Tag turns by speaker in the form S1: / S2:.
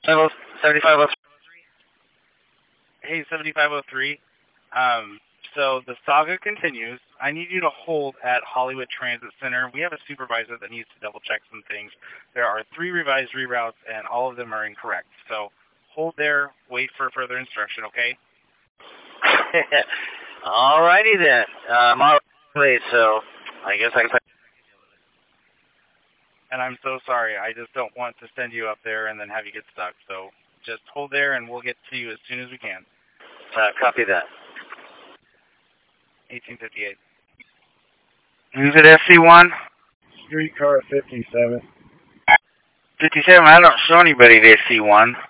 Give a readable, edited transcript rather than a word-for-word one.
S1: 7503.
S2: Hey, 7503. So the saga continues. I need you to hold at Hollywood Transit Center. We have a supervisor that needs to double check some things. There are 3 revised reroutes, and all of them are incorrect. So hold there, wait for further instruction, okay?
S1: Alrighty then. I'm on the way, so I guess I can.
S2: And I'm so sorry. I just don't want to send you up there and then have you get stuck. So just hold there, and we'll get to you as soon as we can.
S1: Copy that.
S2: 1858. Is it SC1?
S3: Streetcar 57.
S2: 57, I don't show anybody at SC1.